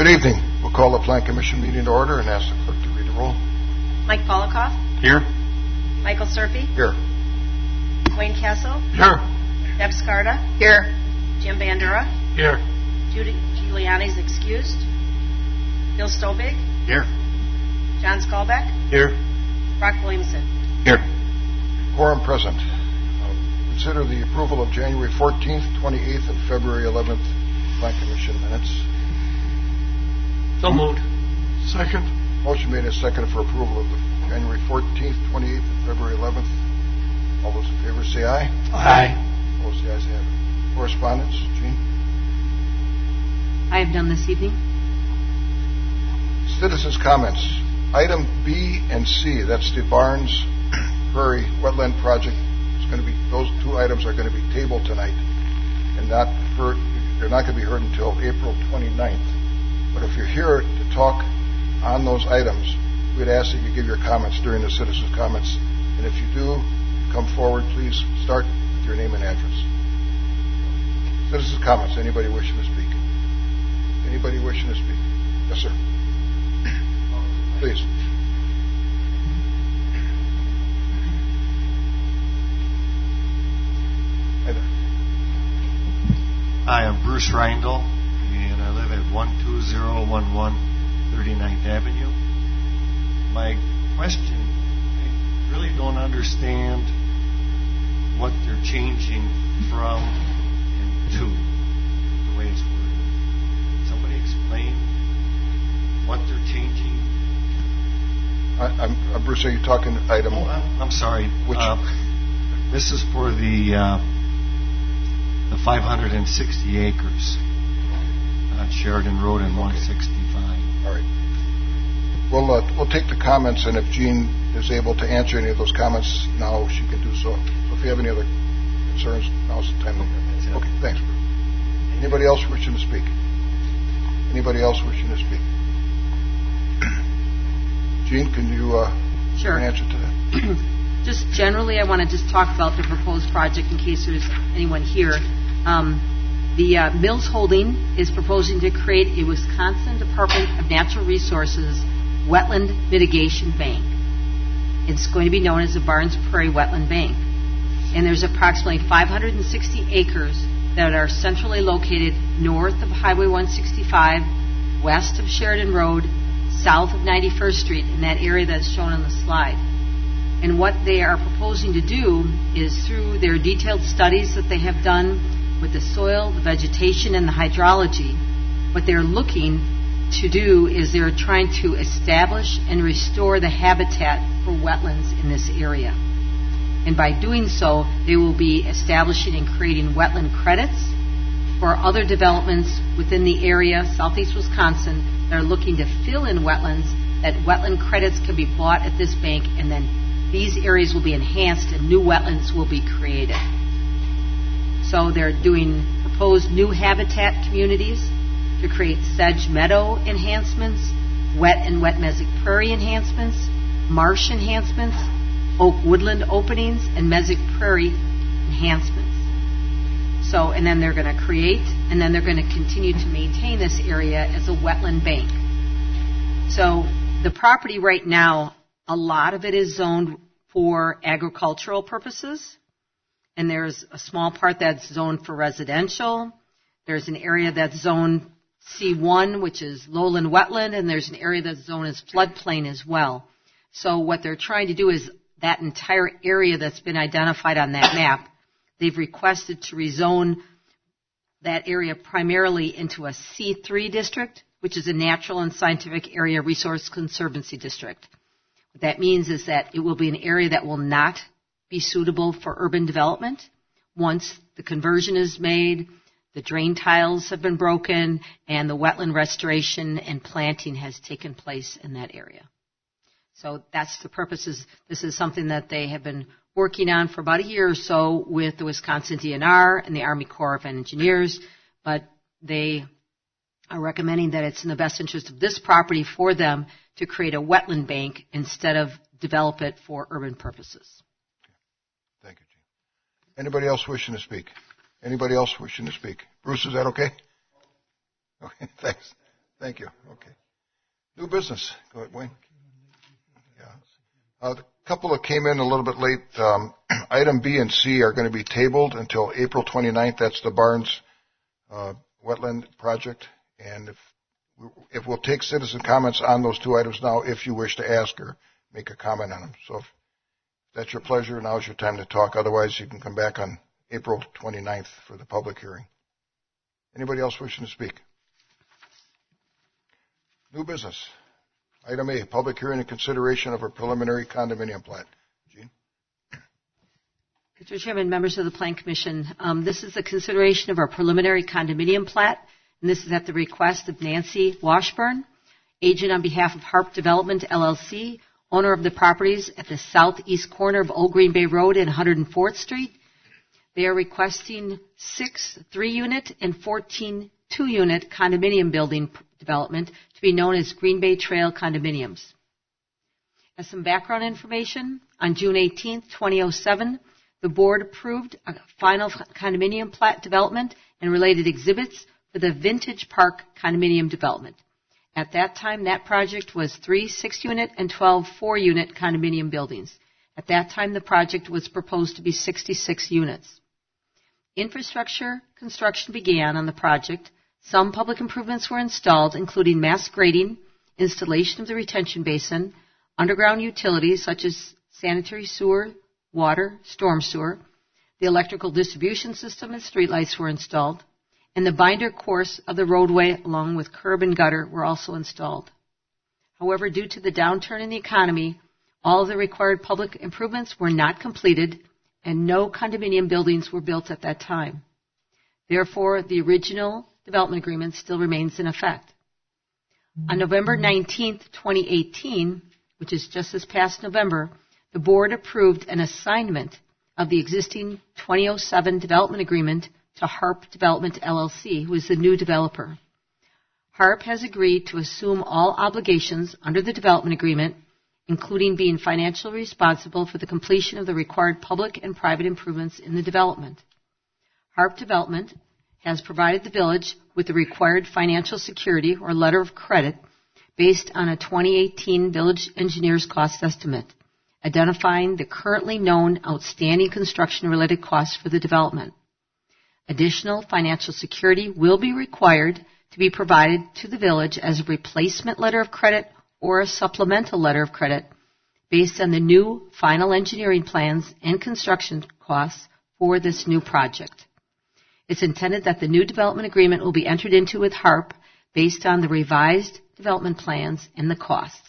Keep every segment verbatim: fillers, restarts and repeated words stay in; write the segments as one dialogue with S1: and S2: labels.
S1: evening. We'll call the Plan Commission meeting to order and ask the clerk to read the roll.
S2: Mike Polikoff.
S3: Here.
S2: Michael Serpy.
S1: Here.
S2: Wayne Castle.
S3: Here.
S2: Deb Scarda.
S4: Here.
S2: Jim Bandura.
S3: Here.
S2: Judy Giuliani's excused. Bill Stobig.
S3: Here.
S2: John Skalbeck.
S3: Here.
S2: Brock Williamson.
S3: Here.
S1: Quorum present. Uh, consider the approval of January fourteenth, twenty-eighth, and February eleventh Plan Commission minutes.
S3: So moved. Second.
S1: Motion made and seconded for approval of the January fourteenth, twenty-eighth, and February eleventh. All those in favor say aye.
S3: Aye.
S1: Opposed, the ayes have it. Correspondence, Jean?
S2: I have done this evening.
S1: Citizens' comments. Item B and C, that's the Barnes Prairie Wetland Project. It's going to be, those two items are going to be tabled tonight and not heard, they're not going to be heard until April twenty-ninth. But if you're here to talk on those items, we'd ask that you give your comments during the citizens' comments. And if you do come forward, please start with your name and address. Citizens' comments. Anybody wishing to speak? Anybody wishing to speak? Yes, sir. Please. Hi there.
S5: Hi, I'm Bruce Reindl, and I live at one two zero one one thirty-ninth Avenue. My question, I really don't understand what they're changing from and to, the way it's worded. Can somebody explain what they're changing?
S1: I, I'm, uh, Bruce, are you talking item?
S5: Oh, I'm, I'm sorry.
S1: Which?
S5: Uh, this is for the uh, the five hundred sixty acres on Sheridan Road in one sixty-five.
S1: All right. We'll uh, we'll take the comments, and if Jean is able to answer any of those comments now, she can do so. So if you have any other concerns, now's the time.
S5: Okay,
S1: okay thanks, Bruce. Anybody else wishing to speak? Anybody else wishing to speak? Jean, can you uh,
S2: sure.
S1: give an answer to that?
S2: Just generally, I want to just talk about the proposed project in case there's anyone here. Um, the uh, Mills Holding is proposing to create a Wisconsin Department of Natural Resources Wetland Mitigation Bank. It's going to be known as the Barnes Prairie Wetland Bank. And there's approximately five hundred sixty acres that are centrally located north of Highway one sixty-five, west of Sheridan Road, south of ninety-first Street, in that area that's shown on the slide. And what they are proposing to do is, through their detailed studies that they have done with the soil, the vegetation, and the hydrology, what they're looking to do is they're trying to establish and restore the habitat for wetlands in this area. And by doing so, they will be establishing and creating wetland credits for other developments within the area, southeast Wisconsin, that are looking to fill in wetlands, that wetland credits can be bought at this bank, and then these areas will be enhanced and new wetlands will be created. So they're doing proposed new habitat communities to create sedge meadow enhancements, wet and wet mesic prairie enhancements, marsh enhancements, oak woodland openings, and mesic prairie enhancements. So, and then they're going to create, and then they're going to continue to maintain this area as a wetland bank. So the property right now, a lot of it is zoned for agricultural purposes, and there's a small part that's zoned for residential. There's an area that's zoned C one, which is lowland wetland, and there's an area that's zoned as floodplain as well. So what they're trying to do is that entire area that's been identified on that map, they've requested to rezone that area primarily into a C three district, which is a natural and scientific area resource conservancy district. What that means is that it will be an area that will not be suitable for urban development once the conversion is made, the drain tiles have been broken, and the wetland restoration and planting has taken place in that area. So that's the purposes. This is something that they have been working on for about a year or so with the Wisconsin D N R and the Army Corps of Engineers, but they are recommending that it's in the best interest of this property for them to create a wetland bank instead of develop it for urban purposes.
S1: Thank you, Jean. Anybody else wishing to speak? Anybody else wishing to speak? Bruce, is that okay? Okay, thanks. Thank you. Okay. New business. Go ahead, Wayne. Yeah. Uh, the couple that came in a little bit late, um, item B and C are going to be tabled until April twenty-ninth. That's the Barnes uh, Wetland Project. And if, if we'll take citizen comments on those two items now, if you wish to ask or make a comment on them. So if that's your pleasure, now's your time to talk. Otherwise, you can come back on April twenty-ninth for the public hearing. Anybody else wishing to speak? New business. Item A, public hearing and consideration of a preliminary condominium plat. Jean?
S2: Mister Chairman, members of the Plan Commission, um, this is the consideration of our preliminary condominium plat, and this is at the request of Nancy Washburn, agent on behalf of Harp Development, L L C, owner of the properties at the southeast corner of Old Green Bay Road and one hundred fourth Street. They are requesting six three-unit and fourteen two-unit condominium building development to be known as Green Bay Trail condominiums. As some background information, on June eighteenth, twenty oh seven, the board approved a final condominium plat development and related exhibits for the Vintage Park condominium development. At that time, that project was three six-unit and twelve four-unit condominium buildings. At that time, the project was proposed to be sixty-six units. Infrastructure construction began on the project. Some public improvements were installed, including mass grading, installation of the retention basin, underground utilities such as sanitary sewer, water, storm sewer. The electrical distribution system and streetlights were installed, and the binder course of the roadway along with curb and gutter were also installed. However, due to the downturn in the economy, all of the required public improvements were not completed, and no condominium buildings were built at that time. Therefore, the original development agreement still remains in effect. On November nineteenth, twenty eighteen, which is just this past November, the board approved an assignment of the existing twenty oh seven development agreement to Harp Development, L L C, who is the new developer. Harp has agreed to assume all obligations under the development agreement, including being financially responsible for the completion of the required public and private improvements in the development. Harp Development has provided the village with the required financial security or letter of credit based on a twenty eighteen village engineer's cost estimate, identifying the currently known outstanding construction-related costs for the development. Additional financial security will be required to be provided to the village as a replacement letter of credit or a supplemental letter of credit based on the new final engineering plans and construction costs for this new project. It's intended that the new development agreement will be entered into with Harp based on the revised development plans and the costs.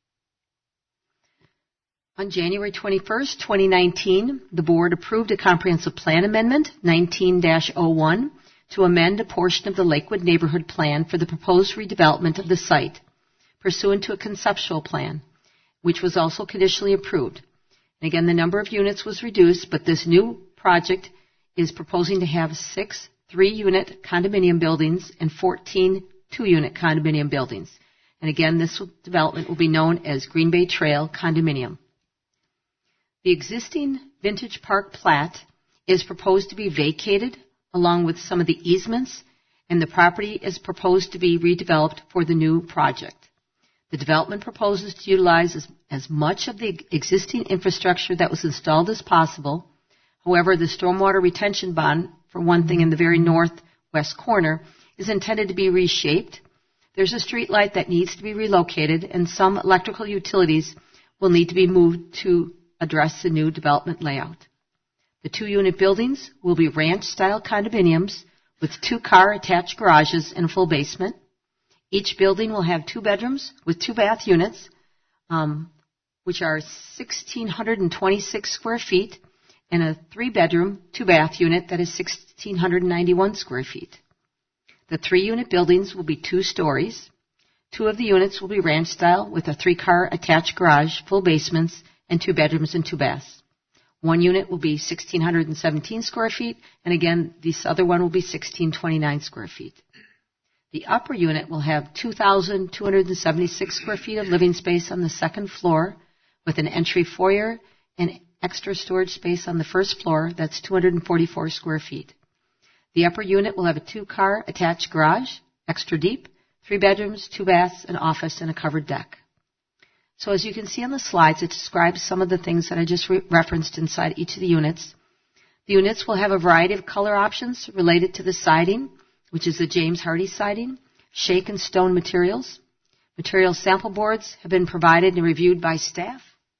S2: On January twenty-first, twenty nineteen, the board approved a comprehensive plan amendment, nineteen dash oh one, to amend a portion of the Lakewood neighborhood plan for the proposed redevelopment of the site, pursuant to a conceptual plan, which was also conditionally approved. And again, the number of units was reduced, but this new project is proposing to have six three-unit condominium buildings and fourteen two-unit condominium buildings. And again, this development will be known as Green Bay Trail Condominium. The existing Vintage Park plat is proposed to be vacated along with some of the easements, and the property is proposed to be redeveloped for the new project. The development proposes to utilize as, as much of the existing infrastructure that was installed as possible. However, the stormwater retention bond, for one thing in the very northwest corner, is intended to be reshaped. There's a street light that needs to be relocated, and some electrical utilities will need to be moved to address the new development layout. The two-unit buildings will be ranch-style condominiums with two-car attached garages and a full basement. Each building will have two bedrooms with two bath units, um, which are one thousand six hundred twenty-six square feet, and a three-bedroom, two-bath unit that is one thousand six hundred ninety-one square feet. The three-unit buildings will be two stories. Two of the units will be ranch-style with a three-car attached garage, full basements, and two bedrooms and two baths. One unit will be one thousand six hundred seventeen square feet, and again, this other one will be one thousand six hundred twenty-nine square feet. The upper unit will have two thousand two hundred seventy-six square feet of living space on the second floor, with an entry foyer and extra storage space on the first floor. That's two hundred forty-four square feet. The upper unit will have a two-car attached garage, extra deep, three bedrooms, two baths, an office, and a covered deck. So as you can see on the slides, it describes some of the things that I just re- referenced inside each of the units. The units will have a variety of color options related to the siding, which is the James Hardie siding, shake and stone materials. Material sample boards have been provided and reviewed by staff,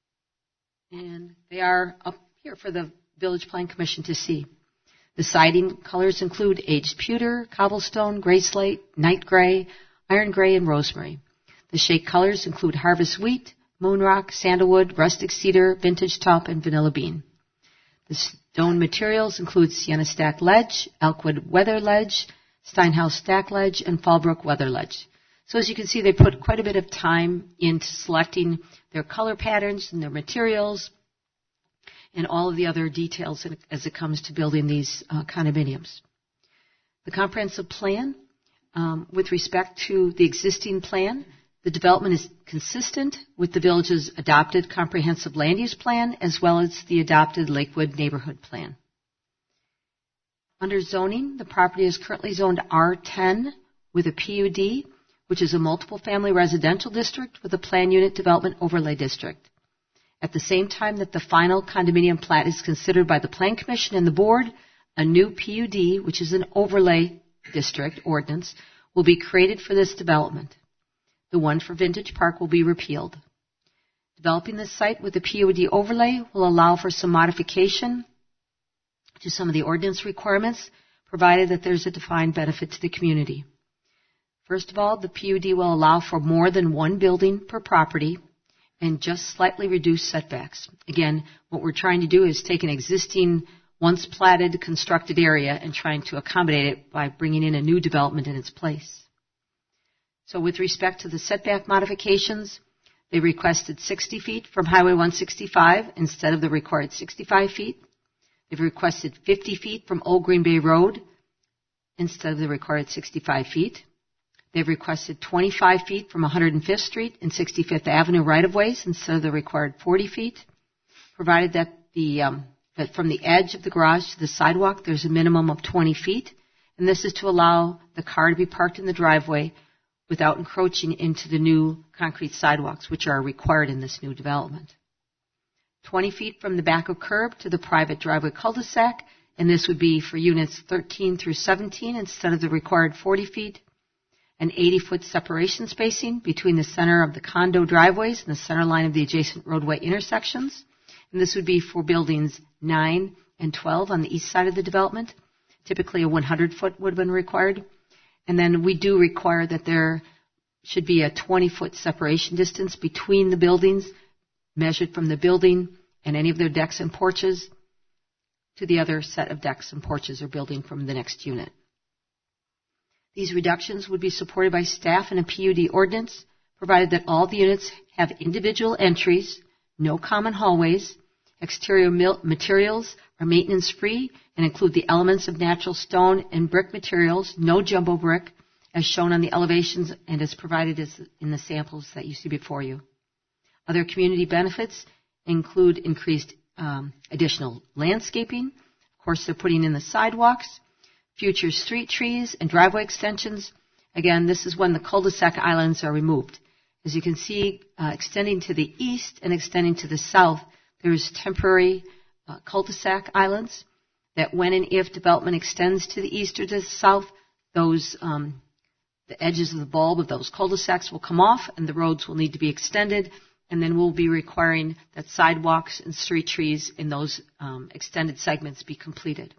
S2: and they are up here for the Village Plan Commission to see. The siding colors include aged pewter, cobblestone, gray slate, night gray, iron gray, and rosemary. The shake colors include harvest wheat, moonrock, sandalwood, rustic cedar, vintage taupe, and vanilla bean. The stone materials include sienna stack ledge, elkwood weather ledge, Steinhaus stack ledge, and Fallbrook weather ledge. So as you can see, they put quite a bit of time into selecting their color patterns and their materials and all of the other details as it comes to building these uh, condominiums. The comprehensive plan, um, with respect to the existing plan, the development is consistent with the village's adopted comprehensive land use plan as well as the adopted Lakewood neighborhood plan. Under zoning, the property is currently zoned R ten with a P U D, which is a multiple family residential district with a plan unit development overlay district. At the same time that the final condominium plat is considered by the Plan Commission and the Board, a new P U D, which is an overlay district ordinance, will be created for this development. The one for Vintage Park will be repealed. Developing this site with a P U D overlay will allow for some modification to some of the ordinance requirements, provided that there's a defined benefit to the community. First of all, the P U D will allow for more than one building per property and just slightly reduce setbacks. Again, what we're trying to do is take an existing, once platted, constructed area and trying to accommodate it by bringing in a new development in its place. So with respect to the setback modifications, they requested sixty feet from Highway one sixty-five instead of the required sixty-five feet. They've requested fifty feet from Old Green Bay Road instead of the required sixty-five feet. They've requested twenty-five feet from one hundred fifth Street and sixty-fifth Avenue right-of-ways instead of the required forty feet, provided that, the, um, that from the edge of the garage to the sidewalk there's a minimum of twenty feet, and this is to allow the car to be parked in the driveway without encroaching into the new concrete sidewalks, which are required in this new development. twenty feet from the back of curb to the private driveway cul-de-sac, and this would be for units thirteen through seventeen instead of the required forty feet. An eighty-foot separation spacing between the center of the condo driveways and the center line of the adjacent roadway intersections. And this would be for buildings nine and twelve on the east side of the development. Typically a one hundred foot would have been required. And then we do require that there should be a twenty foot separation distance between the buildings, measured from the building and any of their decks and porches to the other set of decks and porches or building from the next unit. These reductions would be supported by staff in a P U D ordinance, provided that all the units have individual entries, no common hallways, exterior materials are maintenance-free and include the elements of natural stone and brick materials, no jumbo brick, as shown on the elevations and as provided as in the samples that you see before you. Other community benefits include increased um, additional landscaping. Of course, they're putting in the sidewalks, future street trees and driveway extensions. Again, this is when the cul-de-sac islands are removed. As you can see, uh, extending to the east and extending to the south, there's temporary uh, cul-de-sac islands that when and if development extends to the east or to the south, those um, the edges of the bulb of those cul-de-sacs will come off and the roads will need to be extended, and then we'll be requiring that sidewalks and street trees in those um, extended segments be completed.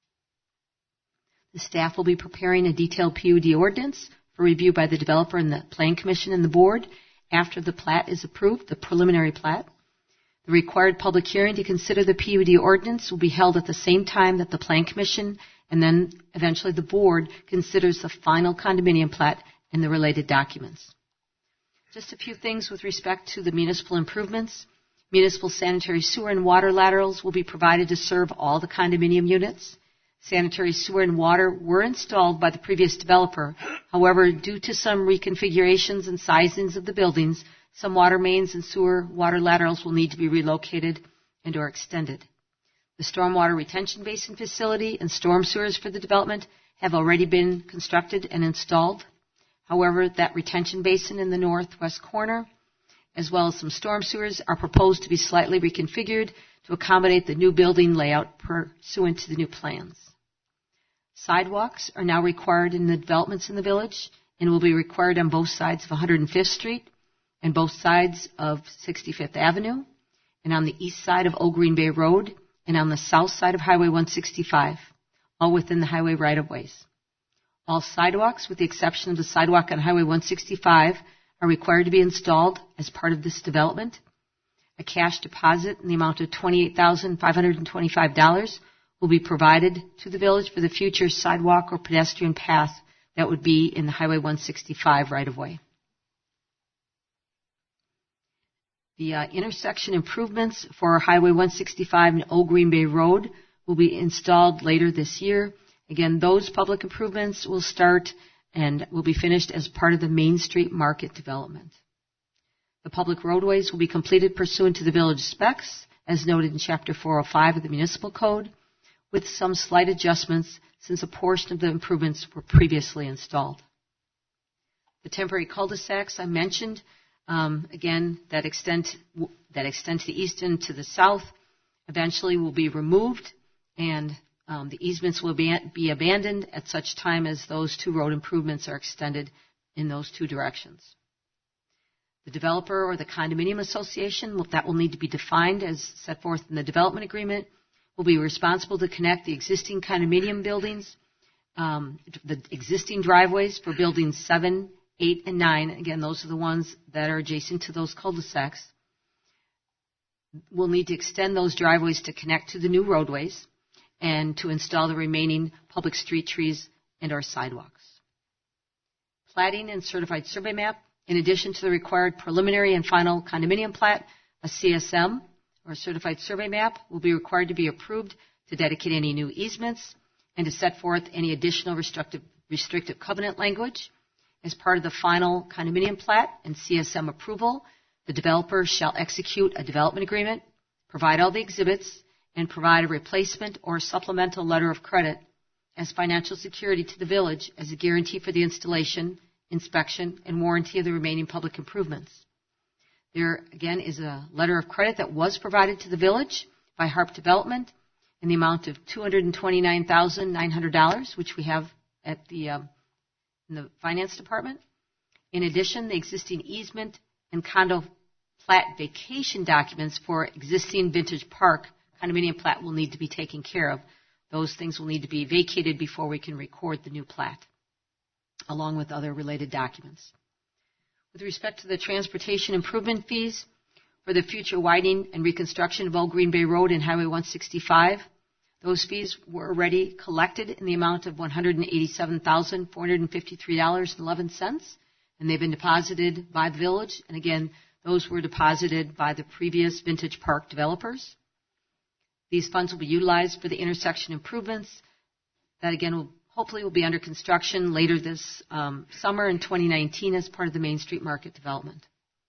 S2: The staff will be preparing a detailed P U D ordinance for review by the developer and the Plan Commission and the Board after the plat is approved, the preliminary plat. The required public hearing to consider the P U D ordinance will be held at the same time that the Plan Commission and then eventually the Board considers the final condominium plat and the related documents. Just a few things with respect to the municipal improvements. Municipal sanitary sewer and water laterals will be provided to serve all the condominium units. Sanitary sewer and water were installed by the previous developer. However, due to some reconfigurations and sizings of the buildings, some water mains and sewer water laterals will need to be relocated and or extended. The stormwater retention basin facility and storm sewers for the development have already been constructed and installed. However, that retention basin in the northwest corner, as well as some storm sewers, are proposed to be slightly reconfigured to accommodate the new building layout pursuant to the new plans. Sidewalks are now required in the developments in the village and will be required on both sides of one hundred fifth Street and both sides of sixty-fifth Avenue, and on the east side of Old Green Bay Road, and on the south side of Highway one sixty-five, all within the highway right-of-ways. All sidewalks, with the exception of the sidewalk on Highway one sixty-five, are required to be installed as part of this development. A cash deposit in the amount of twenty-eight thousand five hundred twenty-five dollars will be provided to the village for the future sidewalk or pedestrian path that would be in the Highway one sixty-five right-of-way. The uh, intersection improvements for Highway one sixty-five and Old Green Bay Road will be installed later this year. Again, those public improvements will start and will be finished as part of the Main Street Market development. The public roadways will be completed pursuant to the village specs, as noted in Chapter four oh five of the Municipal Code, with some slight adjustments since a portion of the improvements were previously installed. The temporary cul-de-sacs I mentioned, um, again, that extend, that extend to the east and to the south, eventually will be removed, and um, the easements will be, be abandoned at such time as those two road improvements are extended in those two directions. The developer or the condominium association, that will need to be defined as set forth in the development agreement, will be responsible to connect the existing condominium buildings, um, the existing driveways for buildings seven, eight, and nine. Again, those are the ones that are adjacent to those cul-de-sacs. We'll need to extend those driveways to connect to the new roadways and to install the remaining public street trees and our sidewalks. Platting and certified survey map, in addition to the required preliminary and final condominium plat, a C S M, or certified survey map, will be required to be approved to dedicate any new easements and to set forth any additional restrictive, restrictive covenant language. As part of the final condominium plat and C S M approval, the developer shall execute a development agreement, provide all the exhibits, and provide a replacement or supplemental letter of credit as financial security to the village as a guarantee for the installation, inspection, and warranty of the remaining public improvements. There, again, is a letter of credit that was provided to the village by Harp Development in the amount of two hundred twenty-nine thousand nine hundred dollars, which we have at the, um, in the Finance Department. In addition, the existing easement and condo plat vacation documents for existing Vintage Park condominium plat will need to be taken care of. Those things will need to be vacated before we can record the new plat, along with other related documents. With respect to the transportation improvement fees for the future widening and reconstruction of Old Green Bay Road and Highway one sixty-five, those fees were already collected in the amount of one hundred eighty-seven thousand four hundred fifty-three dollars and eleven cents, and they've been deposited by the village. And again, those were deposited by the previous Vintage Park developers. These funds will be utilized for the intersection improvements that, again, will hopefully will be under construction later this um, summer in twenty nineteen as part of the Main Street Market development.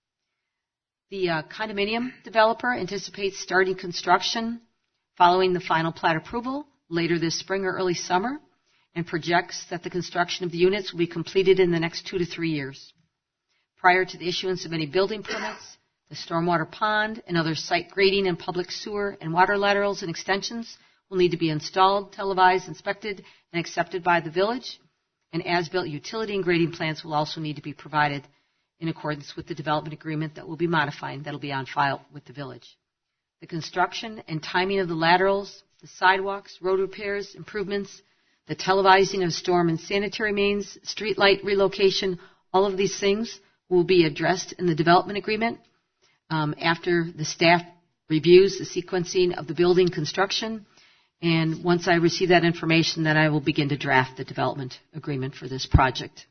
S2: The uh, condominium developer anticipates starting construction following the final plat approval later this spring or early summer, and projects that the construction of the units will be completed in the next two to three years. Prior to the issuance of any building permits, the stormwater pond and other site grading and public sewer and water laterals and extensions will need to be installed, televised, inspected, and accepted by the village, and as-built utility and grading plans will also need to be provided in accordance with the development agreement that will be modifying, that will be on file with the village. The construction and timing of the laterals, the sidewalks, road repairs, improvements, the televising of storm and sanitary mains, street light relocation, all of these things will be addressed in the development agreement um, after the staff reviews the sequencing of the building construction. And once I receive that information, then I will begin to draft the development agreement for this project.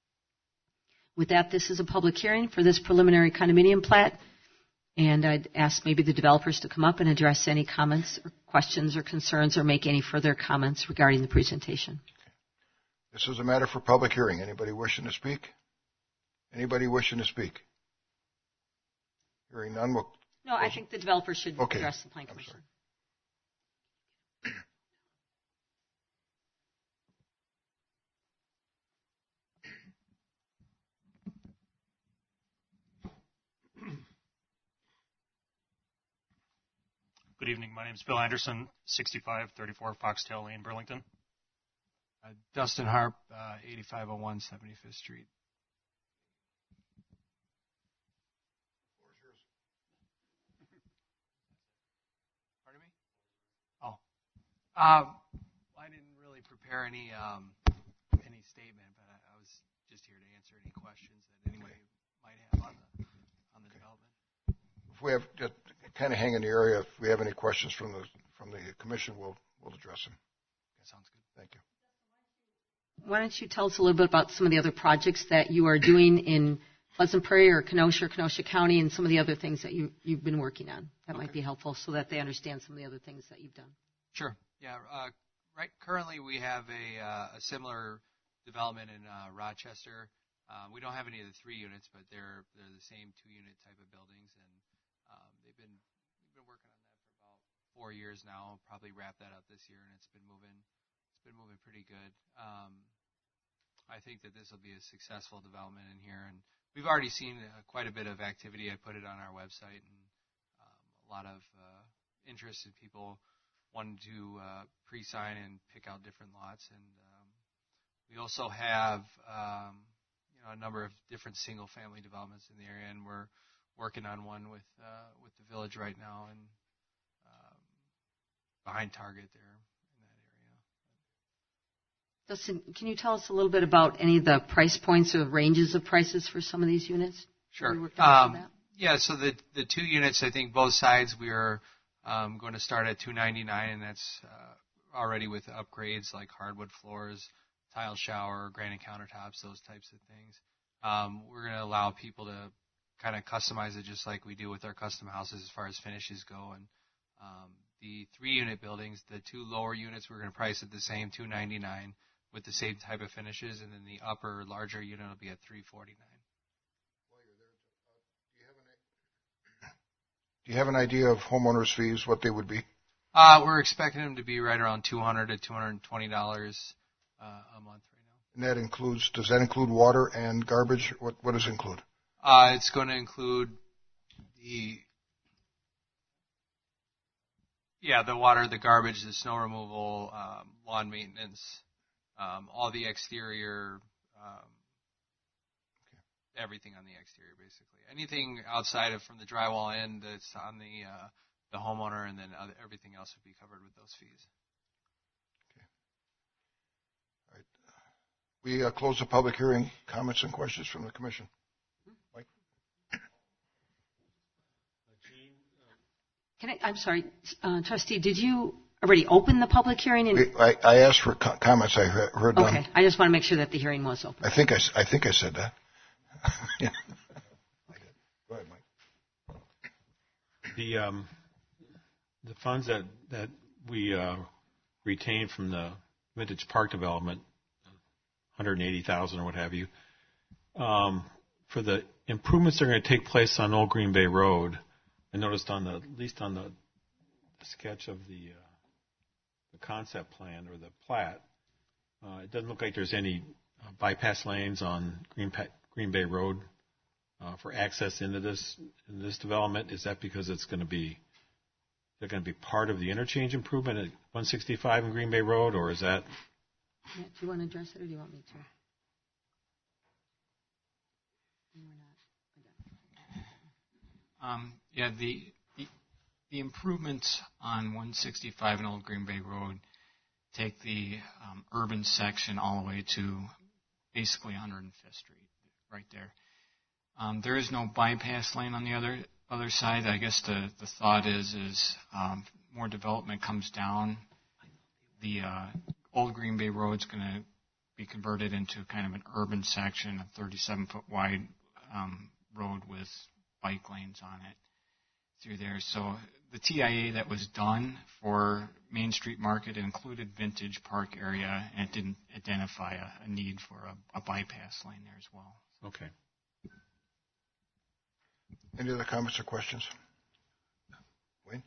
S2: With that, this is a public hearing for this preliminary condominium plat, and I'd ask maybe the developers to come up and address any comments or questions or concerns or make any further comments regarding the presentation.
S1: This is a matter for public hearing. Anybody wishing to speak? Anybody wishing to speak? Hearing none, we'll...
S2: No, I think the developers should
S1: okay.
S2: address the Plan Commission.
S4: Good evening. My name is Bill Anderson, sixty-five thirty-four Foxtail Lane, Burlington.
S6: Uh, Dustin Harp, uh, eighty-five oh one seventy-fifth Street. Pardon me? Oh. Uh, I didn't really prepare any um, any statement, but I, I was just here to answer any questions that anybody might have on the on the development.
S1: If we have just kind of hang in the area, if we have any questions from the from the commission, we'll we'll address them.
S6: Okay, sounds good.
S1: Thank you.
S2: Why don't you tell us a little bit about some of the other projects that you are doing in Pleasant Prairie or Kenosha or Kenosha County and some of the other things that you, you've been working on? That okay. might be helpful so that they understand some of the other things that you've done.
S6: Sure. Yeah. Uh, right. Currently, we have a, uh, a similar development in uh, Rochester. Uh, we don't have any of the three units, but they're they're the same two-unit type of buildings, and um, they've been we've been working on that for about four years now. Probably wrap that up this year, and it's been moving. It's been moving pretty good. Um, I think that this will be a successful development in here, and we've already seen uh, quite a bit of activity. I put it on our website, and um, a lot of uh, interested people wanted to uh, pre-sign and pick out different lots. And um, we also have um, you know a number of different single-family developments in the area, and we're working on one with uh, with the village right now, and um, behind Target there.
S2: Dustin, can you tell us a little bit about any of the price points or ranges of prices for some of these units?
S6: Sure. Um, yeah, so the the two units, I think both sides we are um, going to start at two ninety-nine, and that's uh, already with upgrades like hardwood floors, tile shower, granite countertops, those types of things. Um, we're going to allow people to kind of customize it just like we do with our custom houses as far as finishes go. And um, the three-unit buildings, the two lower units, we're going to price at the same two ninety-nine. With the same type of finishes, and then the upper, larger unit will be at three forty-nine.
S1: While you're there, uh, do you have an, do you have an idea of homeowners' fees, what they would be?
S6: Uh, we're expecting them to be right around two hundred to two hundred twenty dollars uh, a month right now.
S1: And that includes, does that include water and garbage? What what does it include?
S6: Uh, it's going to include the yeah, the water, the garbage, the snow removal, um, lawn maintenance. Um, all the exterior, um, okay. everything on the exterior, basically. Anything outside of from the drywall end that's on the uh, the homeowner, and then other, everything else would be covered with those fees.
S1: Okay. All right. We uh, close the public hearing. Comments and questions from the commission. Mike?
S2: Can I? I'm sorry, uh, Trustee. Did you already open the public hearing? And
S1: I, I asked for co- comments. I heard, heard
S2: okay.
S1: none.
S2: I just want to make sure that the hearing was open.
S1: I think I, I think I said that. Yeah. Go ahead, Mike.
S7: The um, the funds that that we uh, retained from the Vintage Park development, one hundred eighty thousand or what have you, um, for the improvements that are going to take place on Old Green Bay Road. I noticed on the at least on the, the sketch of the uh, the concept plan or the plat, uh, it doesn't look like there's any uh, bypass lanes on Green, pa- Green Bay Road uh, for access into this in this development. Is that because it's going to be they're going to be part of the interchange improvement at one sixty-five in Green Bay Road, or is that?
S2: Yeah, do you want to address it, or do you want me to?
S8: Um, yeah, the, the the improvements on one sixty-five and Old Green Bay Road take the um, urban section all the way to basically one hundred fifth Street, right there. Um, there is no bypass lane on the other other side. I guess the, the thought is is um, more development comes down. The uh, Old Green Bay Road is going to be converted into kind of an urban section, a thirty-seven foot wide um, road with bike lanes on it through there. So the T I A that was done for Main Street Market included Vintage Park area, and it didn't identify a, a need for a, a bypass lane there as well.
S7: Okay.
S1: Any other comments or questions? Wayne?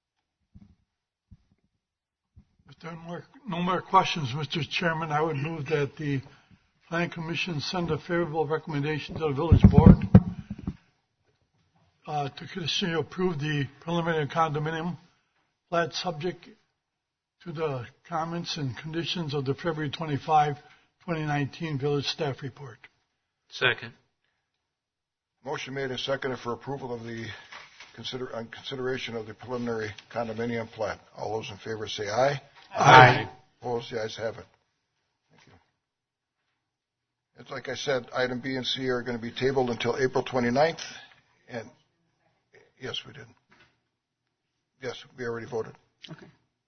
S3: If there are more, no more questions, Mister Chairman, I would move that the Planning Commission send a favorable recommendation to the Village Board uh, to continue to approve the preliminary condominium plat subject to the comments and conditions of the February twenty-fifth, twenty nineteen Village Staff Report.
S9: Second.
S1: Motion made and seconded for approval of the consider on consideration of the preliminary condominium plat. All those in favor say aye.
S3: Aye.
S1: Opposed? The ayes have it. Thank you. It's like I said, item B and C are going to be tabled until April twenty-ninth. And yes, we did. Yes, we already voted.
S2: Okay.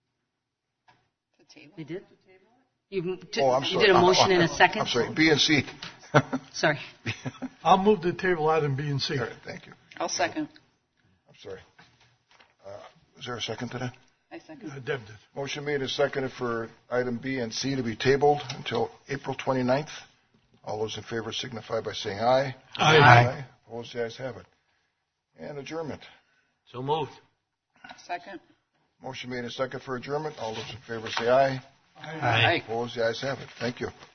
S2: We did? You, t-
S1: Oh, I'm
S2: you
S1: sorry.
S2: did a motion in a second?
S1: I'm sorry, B and C.
S2: Sorry.
S3: I'll move the table item B and C.
S1: All right, thank you.
S10: I'll second.
S1: I'm sorry. Uh, is there a second to that?
S10: I second.
S3: Uh, Deb did.
S1: Motion made and seconded for item B and C to be tabled until April twenty-ninth. All those in favor signify by saying aye.
S3: Aye.
S1: Aye. Opposed? The ayes have it. And adjournment.
S9: So moved.
S10: Second.
S1: Motion made and seconded for adjournment. All those in favor say aye.
S3: Aye.
S1: Opposed? The ayes have it. Thank you.